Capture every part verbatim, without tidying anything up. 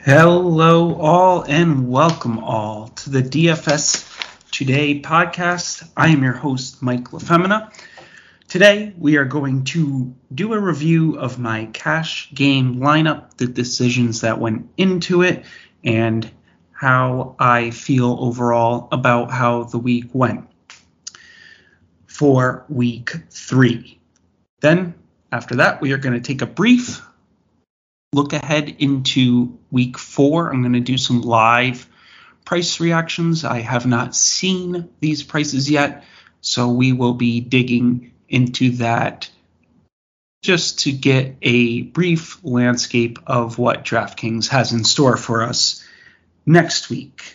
Hello, all, and welcome all to the D F S Today podcast. I am your host, Mike LaFemina. Today, we are going to do a review of my cash game lineup, the decisions that went into it, and how I feel overall about how the week went for week three. Then, after that, we are going to take a brief look ahead into week four. I'm going to do some live price reactions. I have not seen these prices yet, so we will be digging into that just to get a brief landscape of what DraftKings has in store for us next week.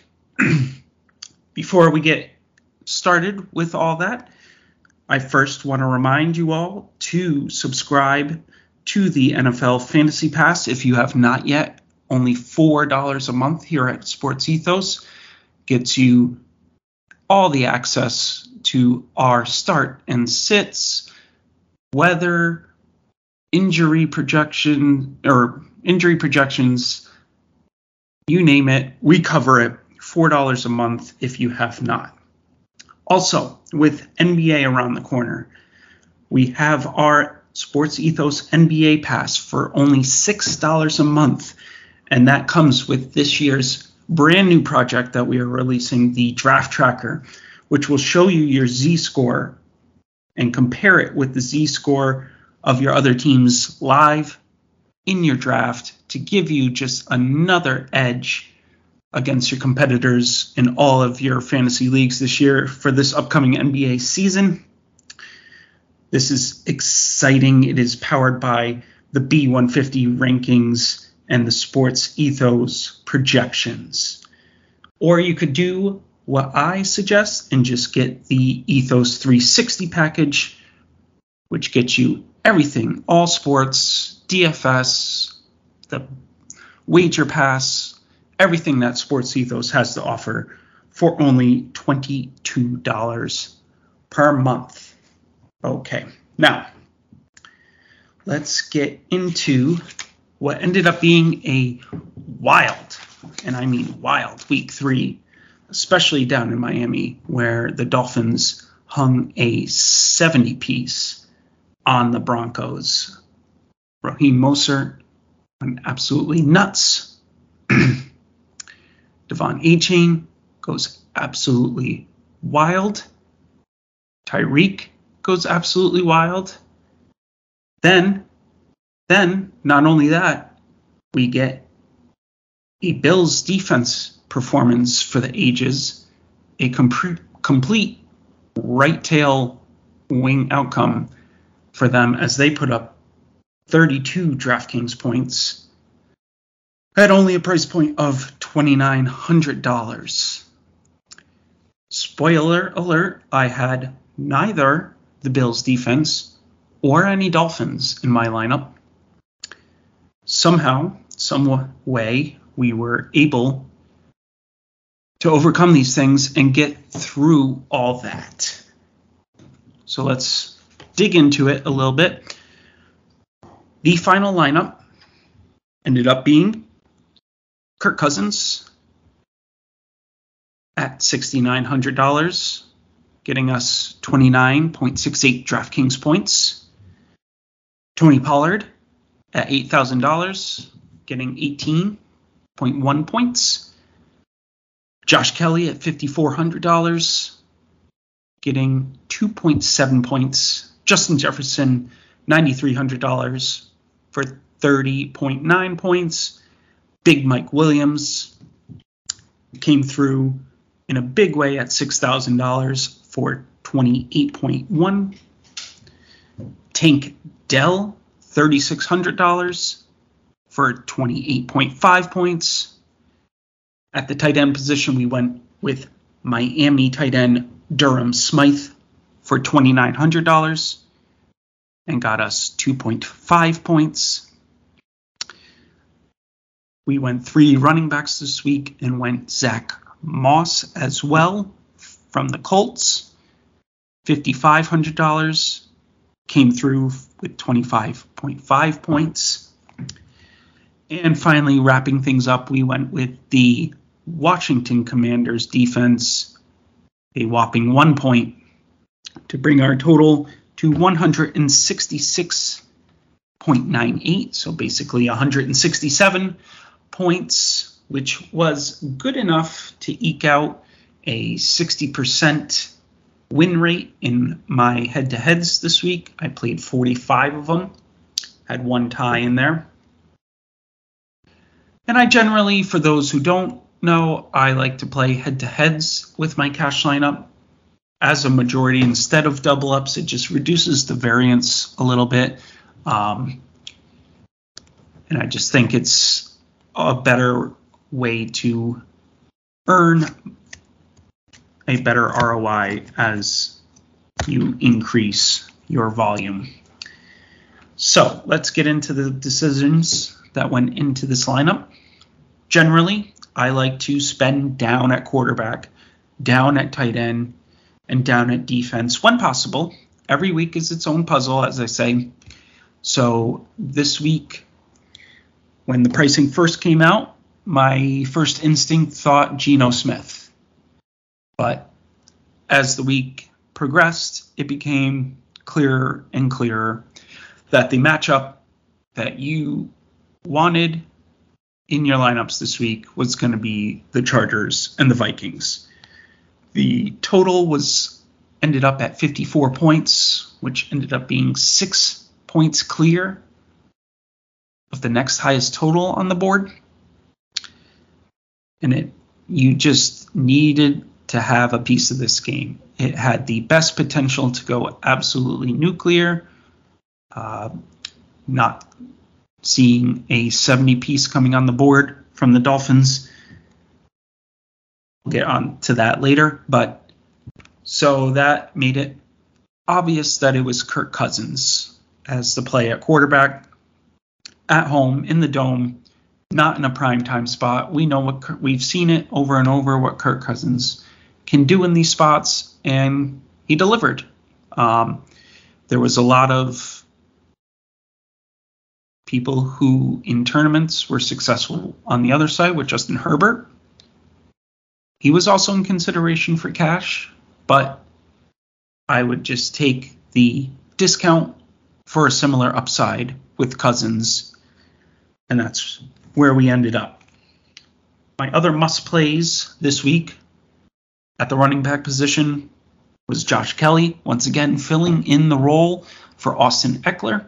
Before we get started with all that, I first want to remind you all to subscribe to the N F L Fantasy Pass if you have not yet. Only four dollars a month here at Sports Ethos gets you all the access to our start and sits, weather, injury projection, or injury projections, you name it, we cover it. four dollars a month if you have not. Also, with N B A around the corner, we have our Sports Ethos N B A Pass for only six dollars a month. And that comes with this year's brand new project that we are releasing, the Draft Tracker, which will show you your Z-score and compare it with the Z-score of your other teams live in your draft to give you just another edge against your competitors in all of your fantasy leagues this year for this upcoming N B A season. This is exciting. It is powered by the B one fifty rankings and the Sports Ethos projections. Or you could do what I suggest and just get the Ethos three sixty package, which gets you everything, all sports, D F S, the Wager Pass, everything that Sports Ethos has to offer for only twenty-two dollars per month. Okay, now let's get into what ended up being a wild, and I mean wild, week three, especially down in Miami, where the Dolphins hung a seventy piece on the Broncos. Raheem Mostert went absolutely nuts. Devon Achane goes absolutely wild. Tyreek goes absolutely wild. Then, then, not only that, we get a Bills defense performance for the ages, a com- complete right tail wing outcome for them as they put up thirty-two DraftKings points at only a price point of twenty-nine hundred dollars. Spoiler alert, I had neither the Bills defense or any Dolphins in my lineup. Somehow, some way, we were able to overcome these things and get through all that. So let's dig into it a little bit. The final lineup ended up being Kirk Cousins at six thousand nine hundred dollars, getting us twenty-nine point six eight DraftKings points. Tony Pollard at eight thousand dollars, getting eighteen point one points. Josh Kelly at five thousand four hundred dollars, getting two point seven points. Justin Jefferson, nine thousand three hundred dollars for thirty point nine points. Big Mike Williams came through in a big way at six thousand dollars for twenty-eight point one. Tank Dell, three thousand six hundred dollars for twenty-eight point five points. At the tight end position, we went with Miami tight end Durham Smythe for twenty-nine hundred dollars and got us two point five points. We went three running backs this week and went Zach Moss as well from the Colts, five thousand five hundred dollars, came through with twenty-five point five points. And finally, wrapping things up, we went with the Washington Commanders defense, a whopping one point, to bring our total to one hundred sixty-six point nine eight, so basically one hundred sixty-seven points, which was good enough to eke out a sixty percent win rate in my head-to-heads this week. I played forty-five of them, had one tie in there. And I generally, for those who don't know, I like to play head-to-heads with my cash lineup as a majority instead of double ups. It just reduces the variance a little bit. Um, and I just think it's a better way to earn a better R O I as you increase your volume. So let's get into the decisions that went into this lineup. Generally, I like to spend down at quarterback, down at tight end, and down at defense when possible. Every week is its own puzzle, as I say. So this week, when the pricing first came out, my first instinct thought Geno Smith. But as the week progressed, it became clearer and clearer that the matchup that you wanted in your lineups this week was going to be the Chargers and the Vikings. The total was ended up at fifty-four points, which ended up being six points clear of the next highest total on the board. And it you just needed to have a piece of this game. It had the best potential to go absolutely nuclear. Uh, not seeing a seventy piece coming on the board from the Dolphins. We'll get on to that later. But so that made it obvious that it was Kirk Cousins as the play at quarterback at home in the Dome, not in a primetime spot. We know what we've seen it over and over what Kirk Cousins can do in these spots, and he delivered. Um, there was a lot of people who in tournaments were successful on the other side with Justin Herbert. He was also in consideration for cash, but I would just take the discount for a similar upside with Cousins, and that's where we ended up. My other must plays this week at the running back position was Josh Kelly, once again filling in the role for Austin Eckler.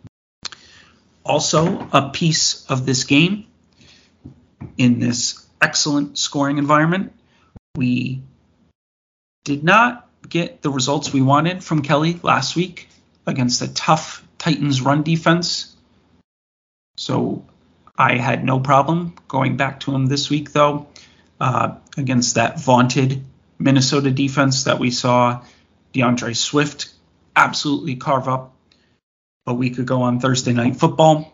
Also, a piece of this game in this excellent scoring environment. We did not get the results we wanted from Kelly last week against a tough Titans run defense. So I had no problem going back to him this week, though, uh, against that vaunted Minnesota defense that we saw DeAndre Swift absolutely carve up a week ago on Thursday Night Football.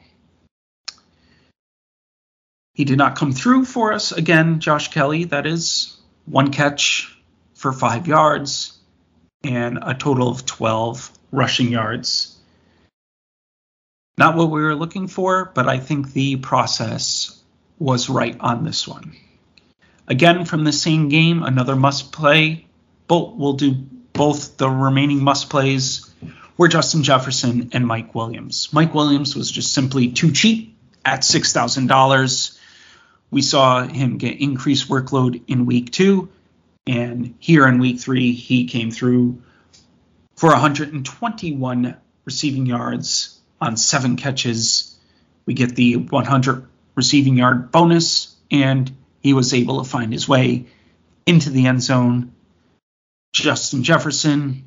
He did not come through for us again, Josh Kelly. That is one catch for five yards and a total of twelve rushing yards. Not what we were looking for, but I think the process was right on this one. Again, from the same game, another must play. Both we'll do both the remaining must plays were Justin Jefferson and Mike Williams. Mike Williams was just simply too cheap at six thousand dollars. We saw him get increased workload in week two, and here in week three, he came through for one hundred twenty-one receiving yards on seven catches. We get the one hundred receiving yard bonus, and he was able to find his way into the end zone. Justin Jefferson,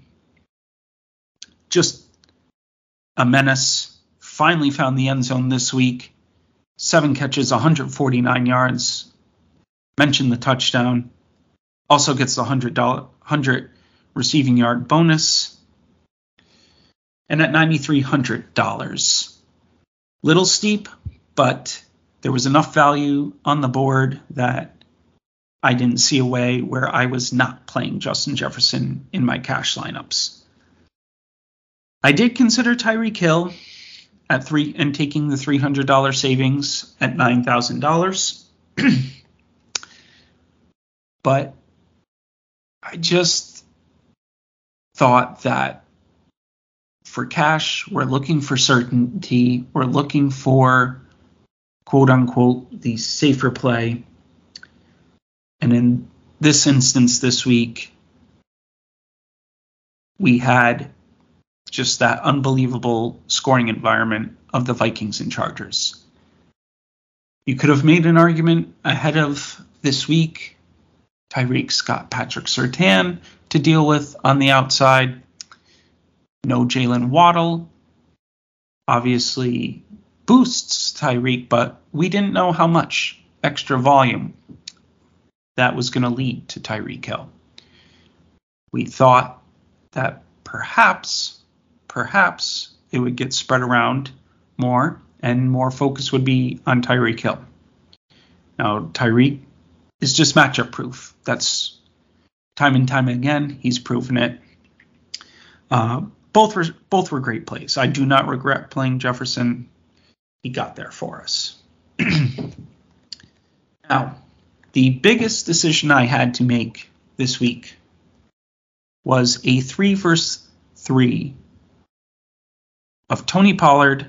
just a menace, finally found the end zone this week. Seven catches, one hundred forty-nine yards. Mentioned the touchdown. Also gets the one hundred receiving yard bonus. And at nine thousand three hundred dollars. Little steep, but there was enough value on the board that I didn't see a way where I was not playing Justin Jefferson in my cash lineups. I did consider Tyreek Hill at three and taking the three hundred dollars savings at nine thousand dollars. But I just thought that for cash, we're looking for certainty. We're looking for, quote unquote, the safer play. And in this instance this week, we had just that unbelievable scoring environment of the Vikings and Chargers. You could have made an argument ahead of this week. Tyreek's got Patrick Surtain to deal with on the outside. No Jalen Waddle. Obviously boosts Tyreek, but we didn't know how much extra volume that was going to lead to Tyreek Hill. We thought that perhaps, perhaps it would get spread around more and more focus would be on Tyreek Hill. Now, Tyreek is just matchup proof. That's time and time again. He's proven it. Uh, both were both were great plays. I do not regret playing Jefferson. He got there for us. Now, the biggest decision I had to make this week was a three versus three of Tony Pollard,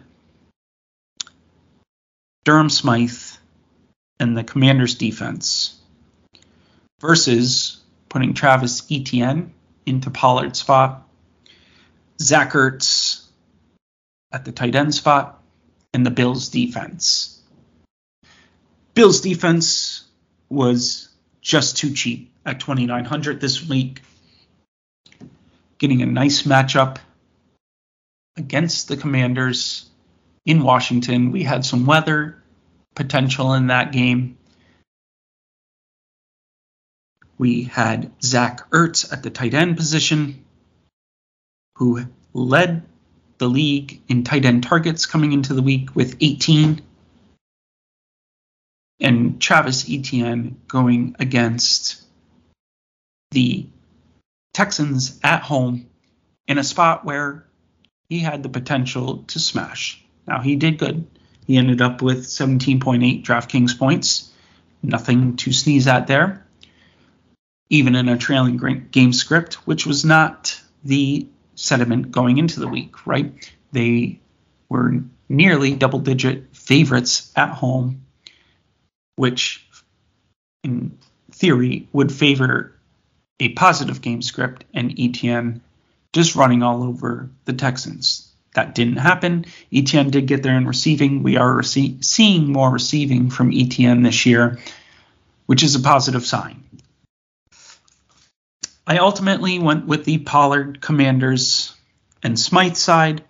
Durham Smythe, and the Commanders defense versus putting Travis Etienne into Pollard's spot, Zach Ertz at the tight end spot, and the Bills defense. Bills defense was just too cheap at twenty-nine hundred this week, getting a nice matchup against the Commanders in Washington. We had some weather potential in that game. We had Zach Ertz at the tight end position, who led the league in tight end targets coming into the week with eighteen. And Travis Etienne going against the Texans at home in a spot where he had the potential to smash. Now, he did good. He ended up with seventeen point eight DraftKings points. Nothing to sneeze at there. Even in a trailing game script, which was not the sentiment going into the week, right? They were nearly double-digit favorites at home, which in theory would favor a positive game script and Etienne just running all over the Texans. That didn't happen. Etienne did get there in receiving. We are rece- seeing more receiving from Etienne this year, which is a positive sign. I ultimately went with the Pollard, Commanders, and Smythe side.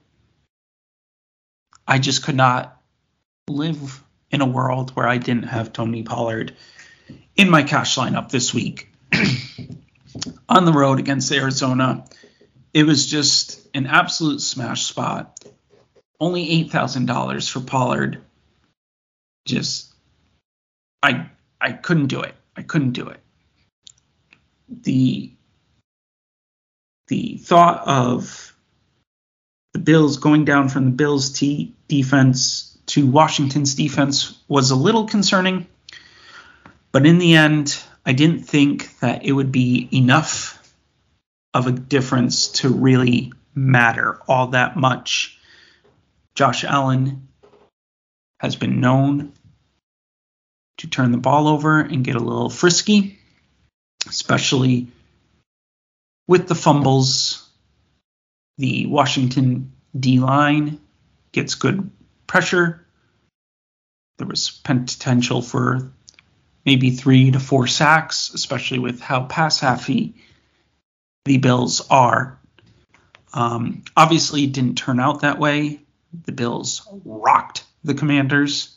I just could not live in a world where I didn't have Tony Pollard in my cash lineup this week. On the road against Arizona, it was just an absolute smash spot. Only eight thousand dollars for Pollard. Just, I I couldn't do it. I couldn't do it. The, the thought of the Bills going down from the Bills' T defense to Washington's defense was a little concerning. But in the end, I didn't think that it would be enough of a difference to really matter all that much. Josh Allen has been known to turn the ball over and get a little frisky, especially with the fumbles. The Washington D-line gets good pressure. There was potential for maybe three to four sacks, especially with how pass-happy the Bills are. Um, obviously, it didn't turn out that way. The Bills rocked the Commanders.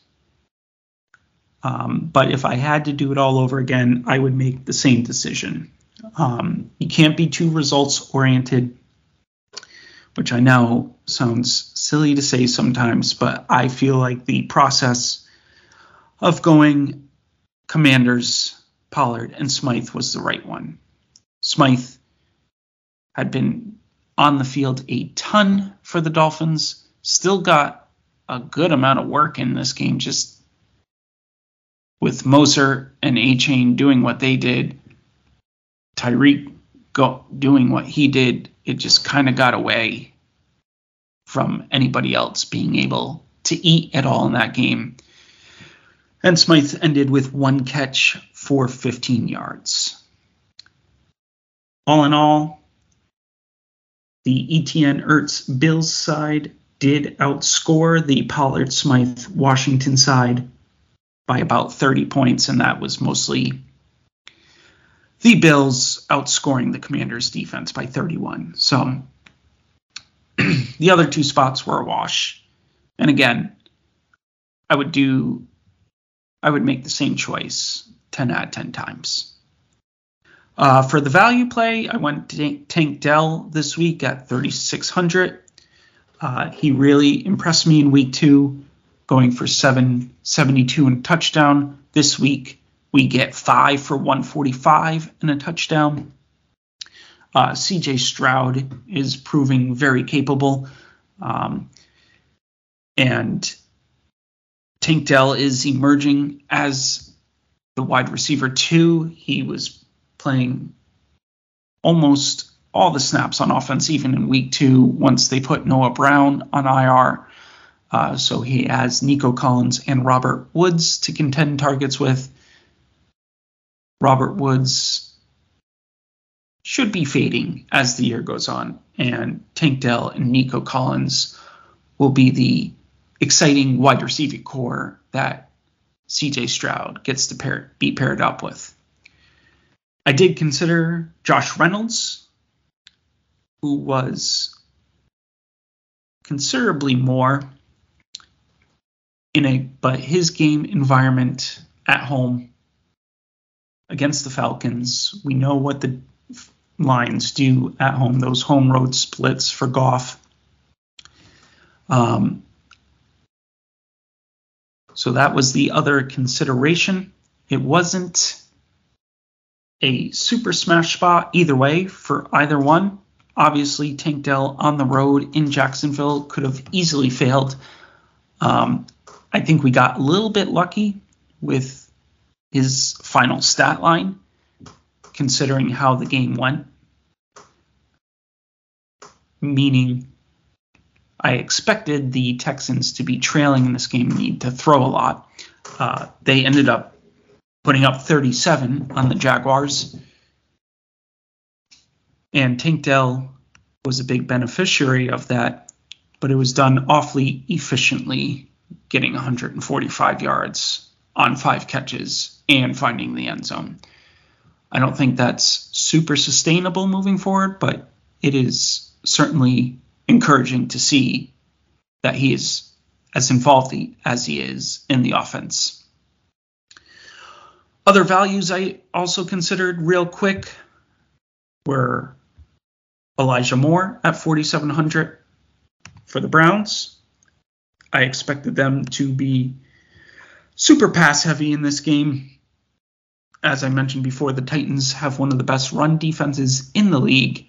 Um, but if I had to do it all over again, I would make the same decision. Um, you can't be too results-oriented, which I know sounds silly to say sometimes, but I feel like the process of going Commanders, Pollard, and Smythe was the right one. Smythe had been on the field a ton for the Dolphins, still got a good amount of work in this game, just with Moser and A-Chain doing what they did, Tyreek go, doing what he did. It just kind of got away from anybody else being able to eat at all in that game. And Smythe ended with one catch for fifteen yards. All in all, the Etienne Ertz Bills side did outscore the Pollard Smythe Washington side by about thirty points, and that was mostly the Bills outscoring the Commanders defense by thirty-one. So the other two spots were a wash. And again, I would do I would make the same choice ten out of ten times. Uh, for the value play, I went to Tank Dell this week at thirty-six hundred. Uh, he really impressed me in week two, going for seven seventy-two and a touchdown. This week, we get five for one forty-five and a touchdown. Uh, C J Stroud is proving very capable. Um, and Tank Dell is emerging as the wide receiver two. He was playing almost all the snaps on offense, even in week two, once they put Noah Brown on I R. Uh, so he has Nico Collins and Robert Woods to contend targets with. Robert Woods should be fading as the year goes on, and Tank Dell and Nico Collins will be the exciting wide receiving core that C J Stroud gets to pair, be paired up with. I did consider Josh Reynolds, who was considerably more in a, but his game environment at home against the Falcons, we know what the Lions do at home, those home road splits for Goff. Um, so that was the other consideration. It wasn't a super smash spot either way for either one. Obviously, Tank Dell on the road in Jacksonville could have easily failed. Um, I think we got a little bit lucky with his final stat line, considering how the game went. Meaning, I expected the Texans to be trailing in this game and need to throw a lot. Uh, they ended up putting up thirty-seven on the Jaguars. And Tank Dell was a big beneficiary of that, but it was done awfully efficiently, getting one hundred forty-five yards on five catches and finding the end zone. I don't think that's super sustainable moving forward, but it is certainly encouraging to see that he is as involved as he is in the offense. Other values I also considered real quick were Elijah Moore at forty-seven hundred for the Browns. I expected them to be super pass heavy in this game. As I mentioned before, the Titans have one of the best run defenses in the league.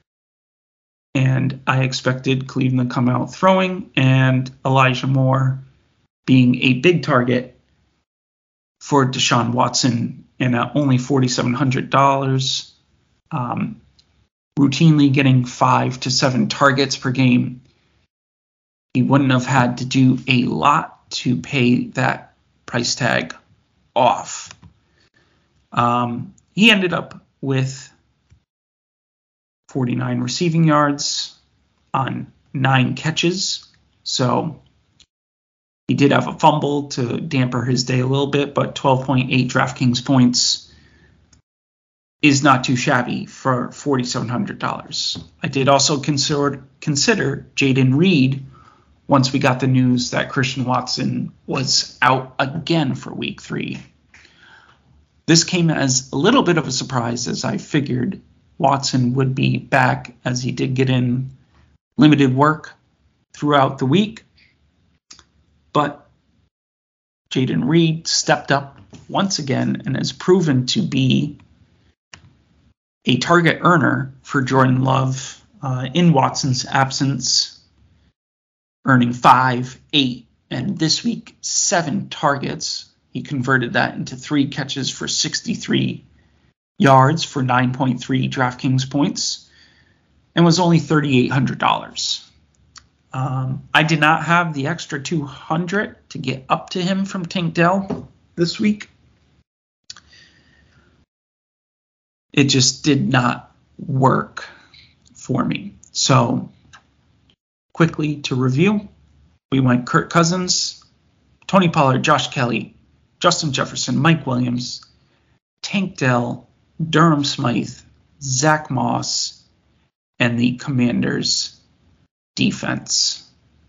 And I expected Cleveland to come out throwing and Elijah Moore being a big target for Deshaun Watson, and at only forty-seven hundred dollars, um, routinely getting five to seven targets per game. He wouldn't have had to do a lot to pay that price tag off. Um, he ended up with forty-nine receiving yards on nine catches, so he did have a fumble to damper his day a little bit, but twelve point eight DraftKings points is not too shabby for forty-seven hundred dollars. I did also consider consider Jayden Reed once we got the news that Christian Watson was out again for week three. This came as a little bit of a surprise, as I figured Watson would be back, as he did get in limited work throughout the week. But Jayden Reed stepped up once again and has proven to be a target earner for Jordan Love uh, in Watson's absence, earning five, eight, And this week, seven targets. He converted that into three catches for sixty-three yards for nine point three DraftKings points and was only three thousand eight hundred dollars. Um, I did not have the extra two hundred dollars to get up to him from Tank Dell this week. It just did not work for me. So quickly to review, we went Kirk Cousins, Tony Pollard, Josh Kelly, Justin Jefferson, Mike Williams, Tank Dell, Durham Smythe, Zach Moss, and the Commanders defense.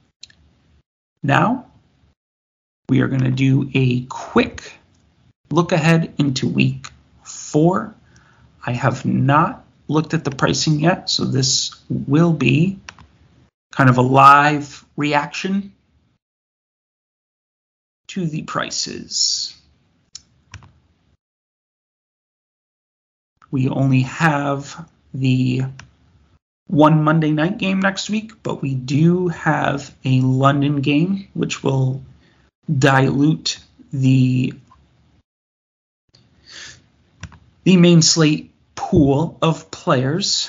Now we are going to do a quick look ahead into week four. I have not looked at the pricing yet, so this will be kind of a live reaction to the prices. We only have the one Monday night game next week, but we do have a London game, which will dilute the the main slate pool of players.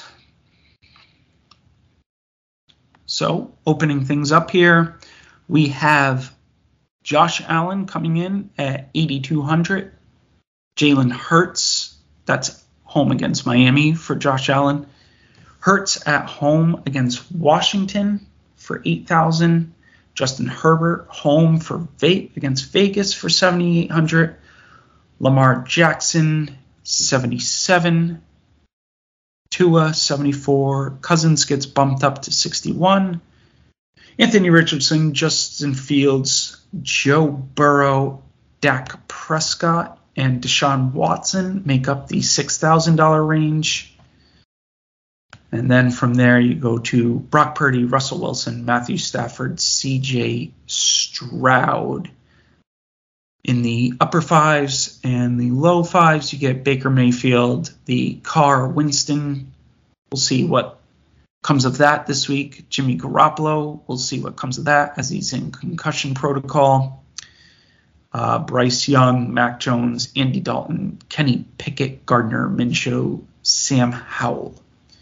So, opening things up here, we have Josh Allen coming in at eighty-two hundred. Jalen Hurts, that's home against Miami for Josh Allen. Hurts at home against Washington for eight thousand. Justin Herbert home for Ve- against Vegas for seventy-eight hundred. Lamar Jackson seventy-seven. Tua seventy-four. Cousins gets bumped up to sixty-one. Anthony Richardson, Justin Fields, Joe Burrow, Dak Prescott, and Deshaun Watson make up the six thousand dollars range. And then from there you go to Brock Purdy, Russell Wilson, Matthew Stafford, C J Stroud. In the upper fives and the low fives, you get Baker Mayfield, the Carr Winston. We'll see what comes of that this week. Jimmy Garoppolo, we'll see what comes of that as he's in concussion protocol. Uh, Bryce Young, Mac Jones, Andy Dalton, Kenny Pickett, Gardner Minshew, Sam Howell.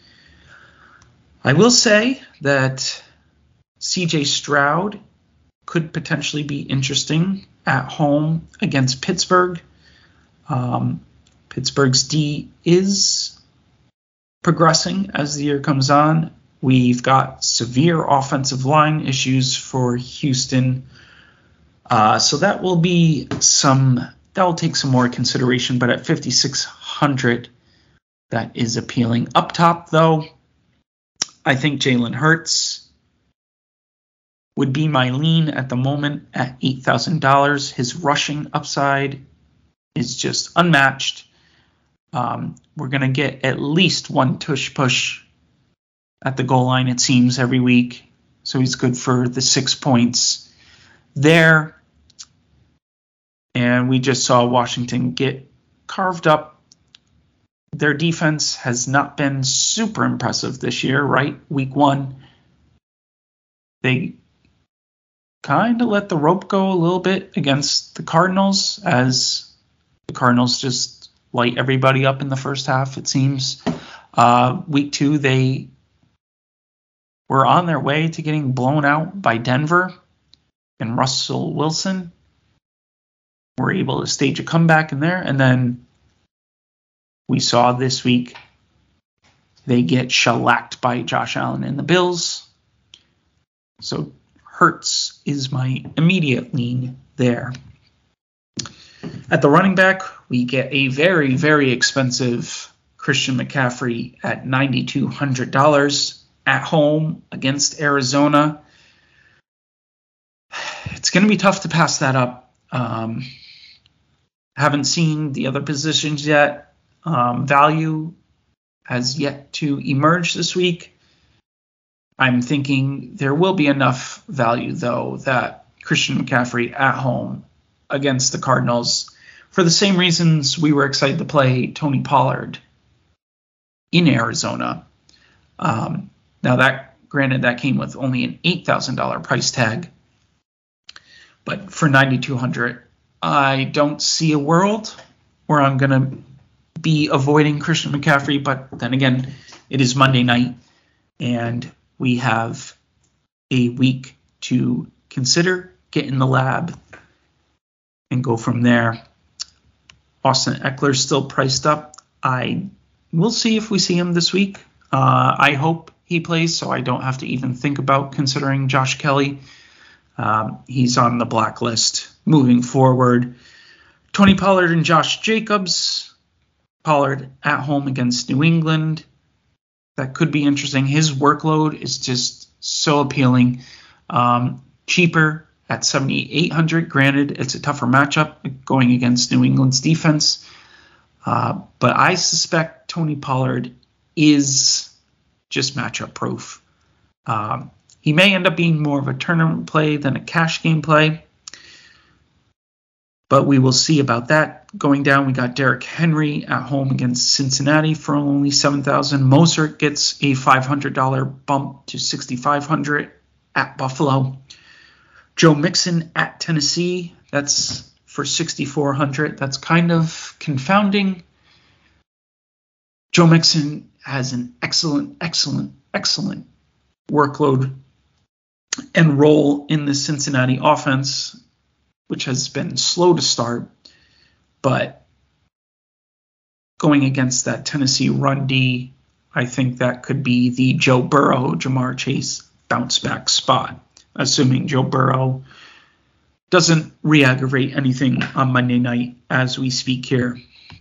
I will say that C J Stroud could potentially be interesting at home against Pittsburgh. Um, Pittsburgh's D is progressing as the year comes on. We've got severe offensive line issues for Houston. Uh, so that will be some, that will take some more consideration, but at fifty-six hundred, that is appealing. Up top, though, I think Jalen Hurts would be my lean at the moment at eight thousand dollars. His rushing upside is just unmatched. Um, we're going to get at least one tush push at the goal line, it seems, every week. So he's good for the six points there. And we just saw Washington get carved up. Their defense has not been super impressive this year, right? Week one, they kind of let the rope go a little bit against the Cardinals, as the Cardinals just light everybody up in the first half, it seems. Uh, week two, they were on their way to getting blown out by Denver, and Russell Wilson were able to stage a comeback in there. And then we saw this week they get shellacked by Josh Allen and the Bills. So Hurts is my immediate lean there. At the running back, we get a very, very expensive Christian McCaffrey at nine thousand two hundred dollars at home against Arizona. It's going to be tough to pass that up. Um, haven't seen the other positions yet. Um, value has yet to emerge this week. I'm thinking there will be enough value, though, that Christian McCaffrey at home against the Cardinals, for the same reasons we were excited to play Tony Pollard in Arizona. Um, now, that granted, that came with only an eight thousand dollars price tag. But for ninety-two hundred, I don't see a world where I'm going to be avoiding Christian McCaffrey. But then again, it is Monday night, and we have a week to consider, get in the lab, and go from there. Austin Eckler's still priced up. I will see if we see him this week. Uh, I hope he plays, so I don't have to even think about considering Josh Kelly. Um, he's on the blacklist moving forward. Tony Pollard and Josh Jacobs. Pollard at home against New England. That could be interesting. His workload is just so appealing. Um, cheaper at seventy-eight hundred. Granted, it's a tougher matchup going against New England's defense. Uh, but I suspect Tony Pollard is just matchup proof. Um, he may end up being more of a tournament play than a cash game play. But we will see about that. Going down, we got Derrick Henry at home against Cincinnati for only seven thousand dollars. Mostert gets a five hundred dollars bump to sixty-five hundred dollars at Buffalo. Joe Mixon at Tennessee, that's for sixty-four hundred dollars. That's kind of confounding. Joe Mixon has an excellent, excellent, excellent workload and role in the Cincinnati offense, which has been slow to start, but going against that Tennessee run D, I think that could be the Joe Burrow, Jamar Chase bounce back spot, assuming Joe Burrow doesn't re-aggravate anything on Monday night as we speak here.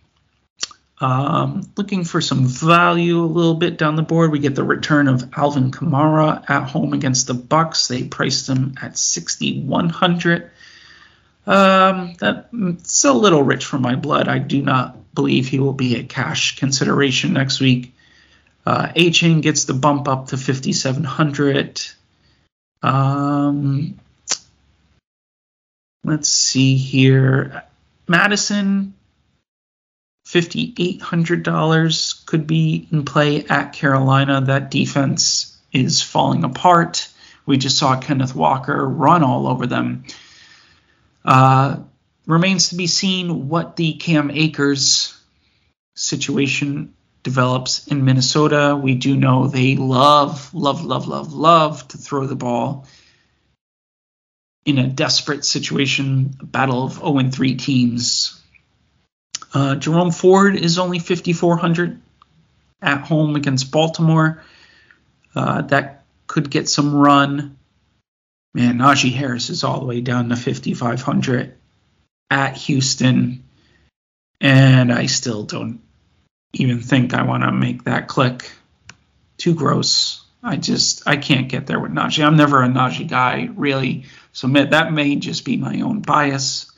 Um, looking for some value a little bit down the board. We get the return of Alvin Kamara at home against the Bucks. They priced him at sixty-one hundred dollars. Um, that's a little rich for my blood. I do not believe he will be a cash consideration next week. Uh, A-Chain gets the bump up to fifty-seven hundred. Um, let's see here. Madison, fifty-eight hundred dollars could be in play at Carolina. That defense is falling apart. We just saw Kenneth Walker run all over them. Uh, remains to be seen what the Cam Akers situation develops in Minnesota. We do know they love, love, love, love, love to throw the ball in a desperate situation, a battle of oh and three teams. Uh, Jerome Ford is only fifty-four hundred at home against Baltimore. Uh, that could get some run. Man, Najee Harris is all the way down to fifty-five hundred at Houston. And I still don't even think I want to make that click. Too gross. I just, I can't get there with Najee. I'm never a Najee guy, really. So that may just be my own bias.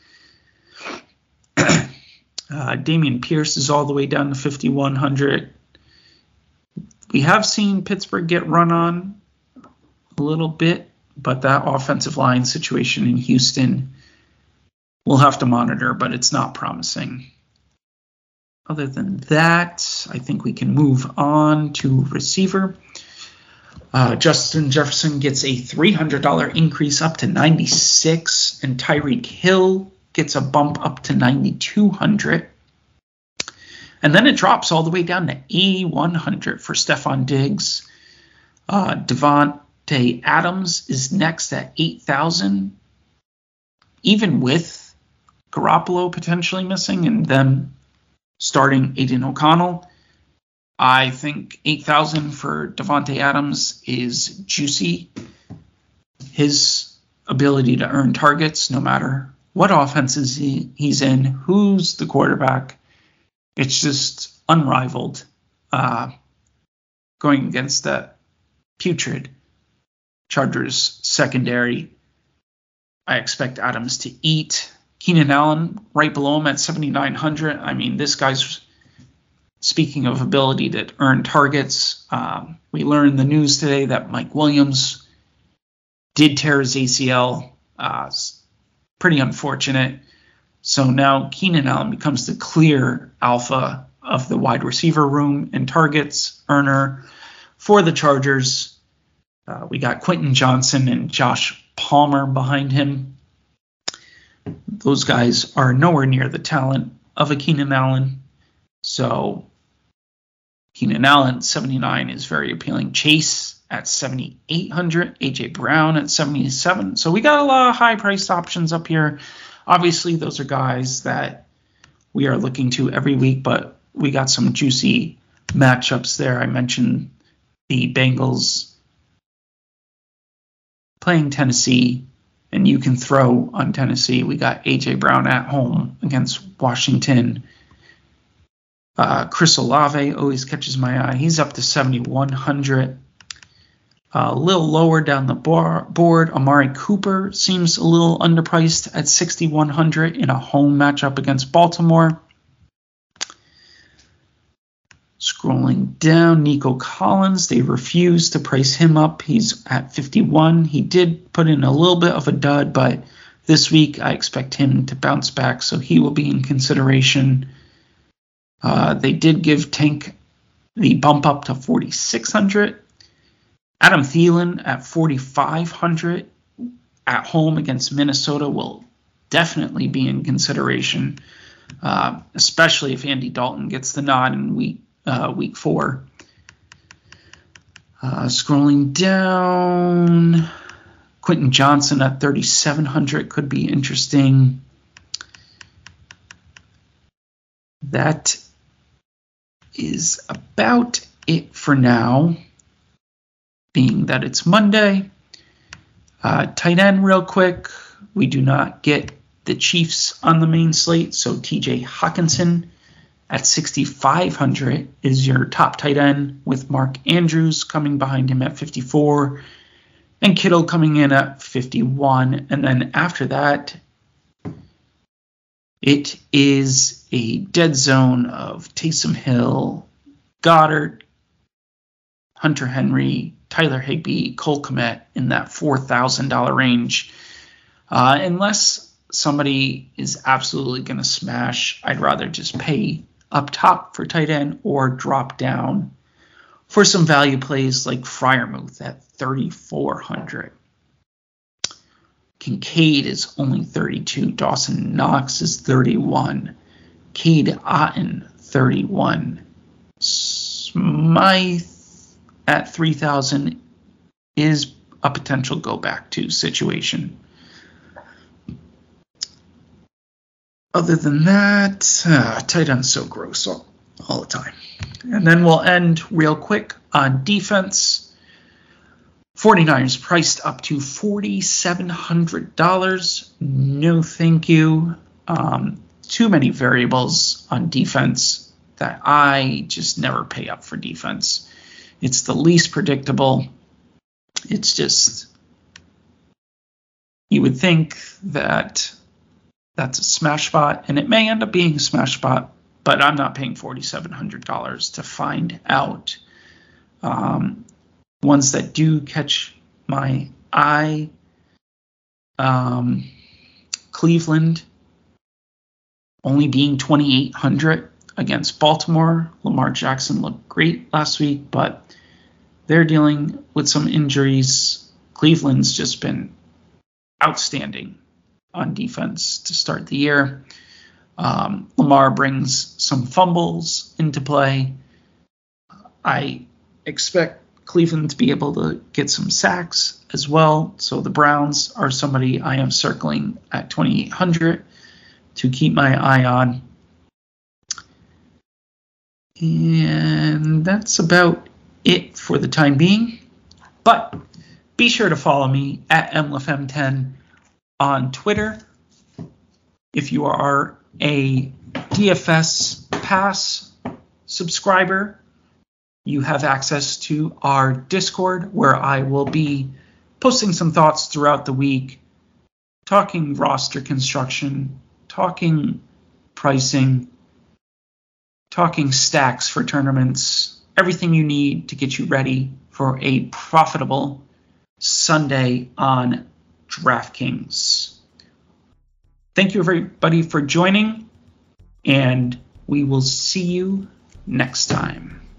uh, Damian Pierce is all the way down to fifty-one hundred. We have seen Pittsburgh get run on a little bit, but that offensive line situation in Houston we'll have to monitor, but it's not promising. Other than that, I think we can move on to receiver. Uh, Justin Jefferson gets a three hundred dollars increase up to ninety-six, and Tyreek Hill gets a bump up to ninety-two hundred. And then it drops all the way down to eighty-one hundred for Stephon Diggs. Uh, Devontae Adams is next at eight thousand. Even with Garoppolo potentially missing and them starting Aiden O'Connell, I think eight thousand for Devontae Adams is juicy. His ability to earn targets, no matter what offenses he, he's in, who's the quarterback, it's just unrivaled. Uh, going against that putrid Chargers secondary, I expect Adams to eat. Keenan Allen right below him at seventy-nine hundred. I mean, this guy's, speaking of ability to earn targets, um, we learned the news today that Mike Williams did tear his A C L. Uh, pretty unfortunate. So now Keenan Allen becomes the clear alpha of the wide receiver room and targets earner for the Chargers. Uh, we got Quentin Johnson and Josh Palmer behind him. those guys are nowhere near the talent of a Keenan Allen. So Keenan Allen, seventy-nine, is very appealing. Chase at seventy-eight hundred, A J Brown at seventy-seven. So we got a lot of high-priced options up here. Obviously, those are guys that we are looking to every week, but we got some juicy matchups there. I mentioned the Bengals playing Tennessee, and you can throw on Tennessee. We got A J Brown at home against Washington. Uh, Chris Olave always catches my eye. He's up to seventy-one hundred. Uh, a little lower down the bar- board, Amari Cooper seems a little underpriced at sixty-one hundred in a home matchup against Baltimore. Scrolling down, Nico Collins, they refuse to price him up. He's at fifty-one. He did put in a little bit of a dud, but this week I expect him to bounce back, so he will be in consideration. Uh, they did give Tank the bump up to forty-six hundred. Adam Thielen at forty-five hundred at home against Minnesota will definitely be in consideration, uh, especially if Andy Dalton gets the nod in week uh, week four. Uh, scrolling down, Quentin Johnson at thirty-seven hundred could be interesting. That is about it for now, being that it's Monday. Uh, tight end real quick. We do not get the Chiefs on the main slate, so T J Hockenson at sixty-five hundred is your top tight end, with Mark Andrews coming behind him at fifty-four and Kittle coming in at fifty-one. And then after that, it is a dead zone of Taysom Hill, Goddard, Hunter Henry, Tyler Higbee, Cole Kmet in that four thousand dollars range. Uh, unless somebody is absolutely going to smash, I'd rather just pay up top for tight end or drop down for some value plays like Freiermuth at thirty-four hundred. Kincaid is only thirty-two. Dawson Knox is thirty-one. Cade Otton, thirty-one. Smythe at three thousand is a potential go back to situation. Other than that, uh, tight end's so gross all, all the time. And then we'll end real quick on defense. forty-niners priced up to four thousand seven hundred dollars. No thank you. Um, too many variables on defense that I just never pay up for defense. It's the least predictable. It's just, you would think that that's a smash spot, and it may end up being a smash spot, but I'm not paying four thousand seven hundred dollars to find out. Um, ones that do catch my eye, um, Cleveland only being twenty-eight hundred against Baltimore. Lamar Jackson looked great last week, but they're dealing with some injuries. Cleveland's just been outstanding on defense to start the year. Um, Lamar brings some fumbles into play. I expect Cleveland to be able to get some sacks as well. So the Browns are somebody I am circling at twenty-eight hundred to keep my eye on. And that's about it for the time being. But be sure to follow me at M L F M ten on Twitter. If you are a D F S Pass subscriber, you have access to our Discord, where I will be posting some thoughts throughout the week, talking roster construction, talking pricing, talking stacks for tournaments, everything you need to get you ready for a profitable Sunday on DraftKings. Thank you, everybody, for joining, and we will see you next time.